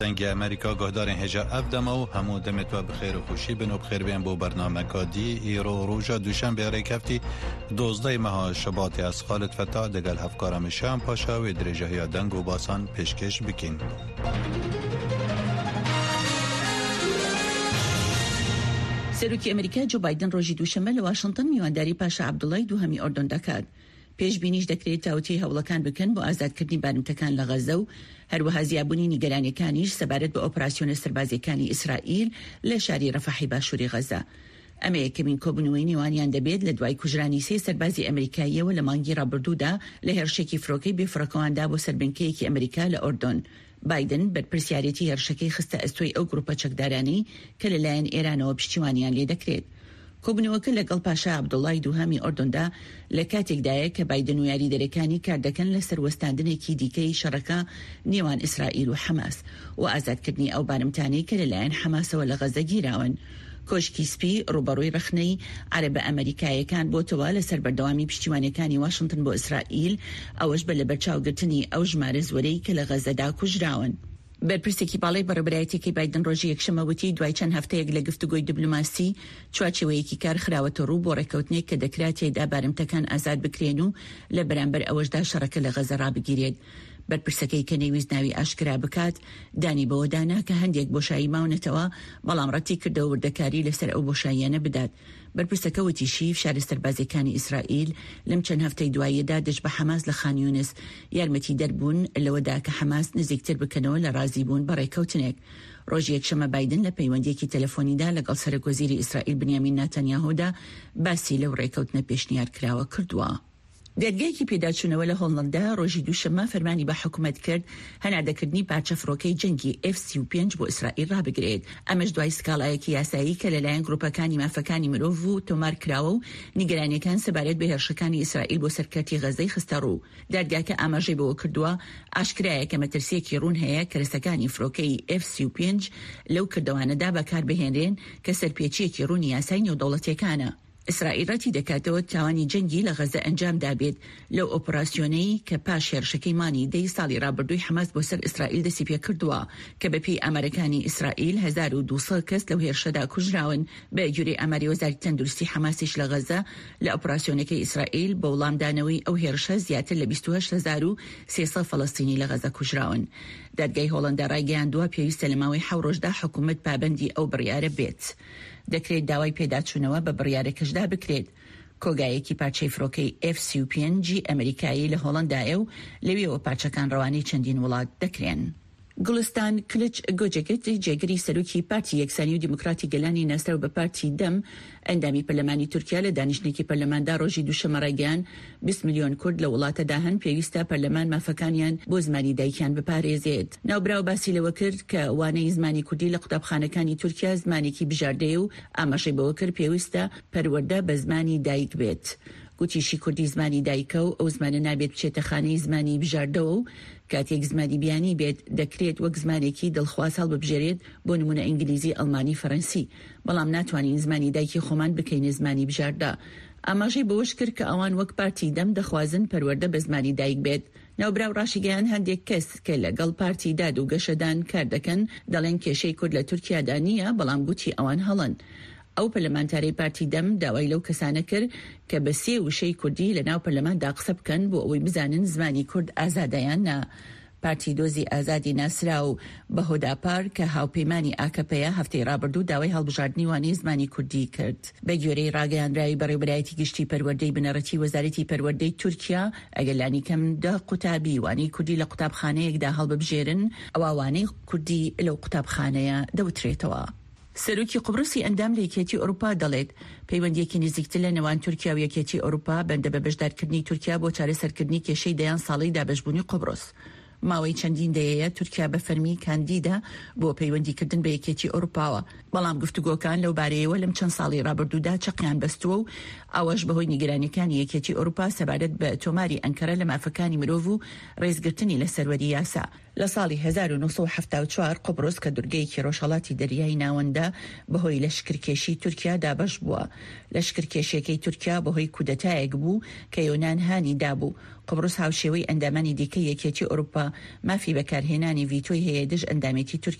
دنگ امریکا گهدارین هجا افدما و همو دمت و بخیر و خوشی بن و بخیر بین بو برنامه کادی ایرو روژا دوشنبه ریکفتی 12 ماه شباط از خالد فتاح دگل هفکارم شام پاشا و درجه های دنگ و باسان پیشکش بکین. سروکی امریکا جو بایدن روژی دوشنبه لواشنطن میوانداری پاشا عبدالله دوهمی اردن دکات. پیش بینیش دەکرێت تاوتی هەوڵەکان بکەن بۆ ئازادکردنی بارمتەکان لە غەزە و هەروەها زیابوونی نیگەرانیەکانیش سەبارەت بە ئۆپراسیۆنە سەربازیەکانی ئیسرائیل لە شاری ڕەفەحی باشووری غەزە. ئەمە یەکەمین کۆبوونەوەی نێوانیان دەبێت لە دوای کوژرانی 3 سەربازی ئەمریکاییەوە لە مانگی ڕابردوودا لە هێرشێکی فرۆکەی بێفڕەکەواندا بۆ سەربنکەیەکی ئەمریکا لە ئۆردۆن. بایدن بەرپرسیارەتی هێرشەکەی خستە ئەستۆی ئەو گروپە چەکدارانی کە لەلایەن ئێرانەوە پشتیوانیان لێ دەکرێت. کۆبنەوەکە لەگەڵ پاشا عەبدوڵڵای دووهەمی ئۆردۆندا لە کاتێکدایە کە بایدن و یاریدەرەکانی کار دەکەن لە سەروەستاندنێکی دیکەی شەڕەکە نێوان ئیسرائیل و حەماس و ئازادکردنی ئەو بارمتانەی کە لەلایەن حەماسەوە لە غەزە گیراون. کۆشکی سپی ڕوبەڕووی رەخنەی عەرەبە ئەمریکایەکان بۆتەوە لەسەر بەردەوامی پشتیوانیەکانی واشنگتن بۆ ئیسرائیل ئەوەش بە لە بەرچاوگرتنی ئەو ژمارە زۆرەی کە لە غەزەدا کوژراون. بەرپرسێکی باڵای بەڕێبەرایەتێکی بایدن ڕۆژی یەکشەمەوتی دوای چەند هەفتەیەک لە گفتوگۆی دیبلۆماسی چوارچێوەیەکی کار خراوەتە ڕوو بۆ ڕێکەوتنێک کە دەکرات تێدا بارمتەکان ئازاد بکرێن و لە بەرامبەر ئەوەشدا شەڕەکە لە غەزە ڕابگیرێت. بەرپرسەکەی کە نەویست ناوی ئاشکرا بکات دانی بەوە دانا کە هەندێک بۆشایی ماونەتەوە بەڵام ڕەتی کردەوە وردەکاری لەسەر ئەو بۆشاییانە بدات. بەرپرسەکە وتیشی شارە سەربازیەکانی ئیسرائیل لەم چەند هەفتەی دواییدا دەست بە حەماس لە خان یونس یارمەتی دەربوون لەوەدا کە حەماس نزیکتر بکەنەوە لە ڕازیبوون بە ڕێکەوتنێک. ڕۆژی یەکشەمە بایدن لە پەیوەندیەکی تەلەفۆنیدا لەگەڵ سەرۆکوەزیری ئیسرائیل بنیامین ناتەنیاهودا باسی لەو ڕێکەوتنە پێشنیار کراوە کردووە. دەرگایەکی پێداچوونەوە لە هۆڵەندا ڕۆژی دووشەمە فەرمانی بە حکوومەت کرد هەناردەکردنی پارچە فڕۆکەی جەنگی F-35 بۆ ئیسرائیل ڕابگرێت. ئەمەش دوای سکاڵایەکی یاسایی کە لەلایەن گروپەکانی مافەکانی مرۆڤ و تۆمار کراوە و نیگەرانیەکان سەبارەت بە هێرشەکانی ئیسرائیل بۆ سەرکەوتی غەزەی خستە ڕوو. دادگاکە ئاماژەی بەوە کردووە ئاشکرایە کە مەترسیەکی ڕوون هەیە کە رەسەکانی فڕۆکەی F-35 لەو کردەوانەدا بەکاربهێنرێن کە سەرپێچیەکی ڕوونی یاسای نێودەوڵەتیەکانە. ئیسرائیل ڕەتی دەکاتەوە تاوانی جەنگی لە غەزە ئەنجام دابێت لەو ئۆپراسیۆنەی کە پاش هێرشەکەی مانی دەی ساڵی ڕابردووی حەماس بۆ سەر ئیسرائیل دەستی پێ کردووە کە بەپێی ئەمەرەکانی ئیسرائیل 1200 کەس لەو هێرشەدا کوژراون. بە گوێرەی ئەماری وەزارەتی تەندروستی حەماسیش لە غەزە لە ئۆپراسیۆنەکەی ئیسرائیل بە وەڵامدانەوەی ئەو هێرشە زیاتر لە 28300 فەڵەستینی لە غەزە کوژراون. دادگای هۆڵەندا ڕایگەیاندووە پێویستە لە ماوەی 7 ڕۆژدا حکوومەت پابەندی ئەو بڕیارە بێت. دەکرێت داوای پێداچوونەوە بە بڕیارەکەشدا بکرێت. کۆگایەکی پارچەی فڕۆکەی F-35 ئەمریکایی لە هۆڵەندایە و لەوێەوە پارچەکان ڕەوانەی چەندین وڵات دەکرێن. گوڵستان کلچ گۆجێگەتی جێگری سەرۆکی پارتی یەکسانی و دیموکراتی گەلانی ناسراو بە پارتی دەم ئەندامی پەرلەمانی تورکیا لە دانیشتێکی پەرلەماندا ڕۆژی دووشەمە ڕایگەیان 20 میلیۆن کورد لە وڵاتەدا هەن پێویستە پەرلەمان مافەکانیان بۆ زمانی دایکیان بپارێزێت. ناوبراو باسی لەوە کرد کە وانەی زمانی کوردی لە قوتابخانەکانی تورکیا زمانێکی بژاردەیە و ئاماژەی بەوە کرد پێویستە پەروەردە بە زمانی دایک بێت. گوتیشی کوردی زمانی دایکە و ئەو زمانە نابێت بچێتە خانەی زمانی بژاردەوە و کاتێک زمانی بیانی بێت دەکرێت وەک زمانێکی دڵخواز هەڵببژێرێت بۆ نمونە ئینگلیزی، ئەڵمانی، فەڕەنسی، بەڵام ناتوانین زمانی دایکی خۆمان بکەینە زمانی بژاردە. ئاماژەی بەوەش کرد کە ئەوان وەک پارتی دەم دەخوازن پەروەردە بە زمانی دایک بێت. ناوبراو ڕاشیگەیان هەندێک کەس کە لەگەڵ پارتی داد و گەشەدان کار دەکەن دەڵێن کێشەی کورد لە تورکیادا نییە، بەڵام گوتی ئەوان هەڵن. ئەو پەرلەمانتارەی پارتی دەم داوای لەو کەسانە کرد کە بە 3 وشەی کوردی لە ناو پەرلەماندا قسە بکەن بۆ ئەوەی بزانن زمانی کورد ئازادەیان نا. پارتی دۆزی ئازادی ناسرا و بە هۆداپار کە هاوپەیمانی ئاکەپەیە هەفتەی ڕابردوو داوای هەڵبژاردننی وانەی زمانی کوردی کرد. بە گوێرەی ڕاگەیاندراوی بەڕێوەبەرایەتی گشتی پەروەردەی بنەڕەتی وەزارەتی پەروەردەی تورکیا ئەگەلانی کەم 10 قوتابی وانەی کوردی لە قوتابخانەیەکدا هەڵببژێرن ئەوە وانەی کوردی لەو قوتابخانەیە دەوترێتەوە. سەرۆکی قوبرسی ئەندام لە یەکێتی ئەوروپا دەڵێت پەیوەندیەکی نزیکتر لە نێوان تورکیا و یەکێتی ئەوروپا بەندە بە بەشدارکردنی تورکیا بۆ چارەسەرکردنی کێشەی دەیان ساڵی دابەشبوونی قوبرس. ماوەی چەندین دەیەیە تورکیا بە فەرمی کاندیدا بۆ پەیوەندیکردن بە یەکێتی ئەوروپاوە، بەڵام گفتوگۆکان لەو بارەیەوە لەم چەند ساڵی ڕابردوودا چەقیان بەستووە و ئەوەش بەهۆی نیگەرانیەکانی یەکێتی ئەوروپا سەبارەت بە تۆماری ئەنکەرە لە مافەکانی مرۆڤ و ڕێزگرتنی لە سەروەری یاسا. لە ساڵی 1974 قبرس کە دورگەیەکی ڕۆژهەڵاتی دەریای ناوەندە بەهۆی لەشکرکێشی تورکیا دابەش بووە. لەشکرکێشیەکەی تورکیا بەهۆی کودەتایەک بوو کە یۆنان هانی دابوو. قبرس هاوشێوەی ئەندامانی دیکە یەکێتی ئەوروپا مافی بەکارهێنانی ڤیتۆی هەیە دژ ئەندامێتی تورکیا